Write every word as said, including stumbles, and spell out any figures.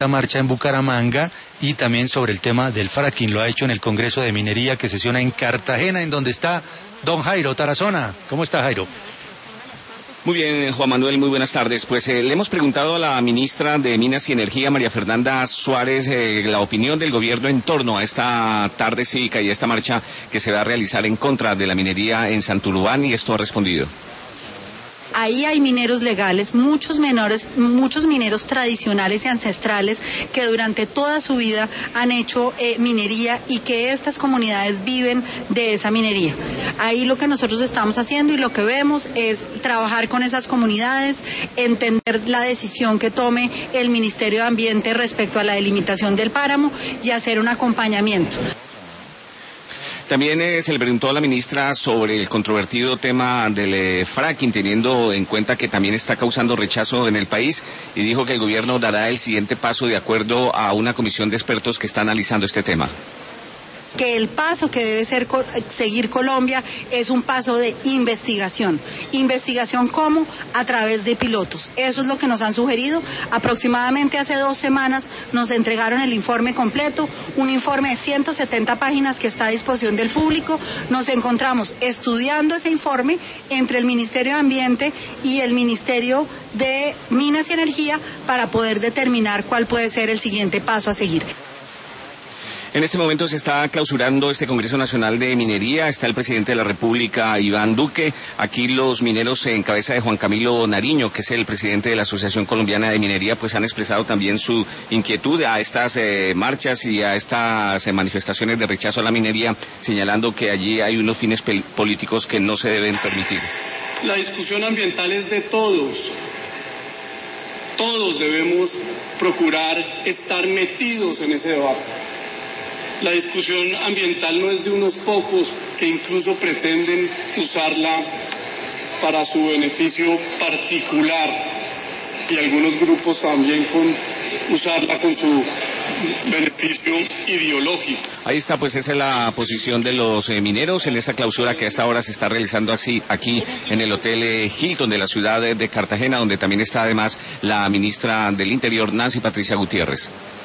esta marcha en Bucaramanga y también sobre el tema del fracking. Lo ha hecho en el Congreso de Minería que sesiona en Cartagena, en donde está don Jairo Tarazona. ¿Cómo está, Jairo? Muy bien, Juan Manuel, muy buenas tardes. Pues eh, le hemos preguntado a la ministra de Minas y Energía, María Fernanda Suárez, eh, la opinión del gobierno en torno a esta tarde cívica y a esta marcha que se va a realizar en contra de la minería en Santurbán, y esto ha respondido. Ahí hay mineros legales, muchos menores, muchos mineros tradicionales y ancestrales que durante toda su vida han hecho eh, minería y que estas comunidades viven de esa minería. Ahí lo que nosotros estamos haciendo y lo que vemos es trabajar con esas comunidades, entender la decisión que tome el Ministerio de Ambiente respecto a la delimitación del páramo y hacer un acompañamiento. También eh, se le preguntó a la ministra sobre el controvertido tema del eh, fracking, teniendo en cuenta que también está causando rechazo en el país, y dijo que el gobierno dará el siguiente paso de acuerdo a una comisión de expertos que está analizando este tema. Que el paso que debe ser seguir Colombia es un paso de investigación. ¿Investigación cómo? A través de pilotos. Eso es lo que nos han sugerido. Aproximadamente hace dos semanas nos entregaron el informe completo, un informe de ciento setenta páginas que está a disposición del público. Nos encontramos estudiando ese informe entre el Ministerio de Ambiente y el Ministerio de Minas y Energía para poder determinar cuál puede ser el siguiente paso a seguir. En este momento se está clausurando este Congreso Nacional de Minería. Está el presidente de la República, Iván Duque. Aquí los mineros en cabeza de Juan Camilo Nariño, que es el presidente de la Asociación Colombiana de Minería, pues han expresado también su inquietud a estas eh, marchas y a estas eh, manifestaciones de rechazo a la minería, señalando que allí hay unos fines políticos que no se deben permitir. La discusión ambiental es de todos. Todos debemos procurar estar metidos en ese debate. La discusión ambiental no es de unos pocos que incluso pretenden usarla para su beneficio particular, y algunos grupos también con usarla con su beneficio ideológico. Ahí está, pues esa es la posición de los eh, mineros en esta clausura que hasta ahora se está realizando así aquí en el Hotel eh, Hilton de la ciudad de, de Cartagena, donde también está además la ministra del Interior, Nancy Patricia Gutiérrez.